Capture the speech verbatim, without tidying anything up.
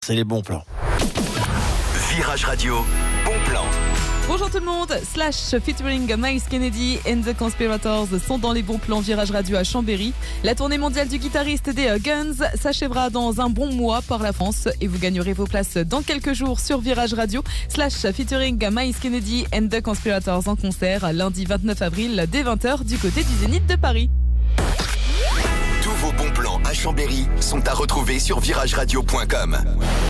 C'est les bons plans. Virage Radio, bon plan. Bonjour tout le monde, Slash featuring Miles Kennedy and the Conspirators sont dans les bons plans Virage Radio à Chambéry. La tournée mondiale du guitariste des Guns s'achèvera dans un bon mois par la France et vous gagnerez vos places dans quelques jours sur Virage Radio. Slash featuring Miles Kennedy and the Conspirators en concert lundi vingt-neuf avril dès vingt heures du côté du Zénith de Paris. Tous vos bons plans à Chambéry sont à retrouver sur virage radio point com.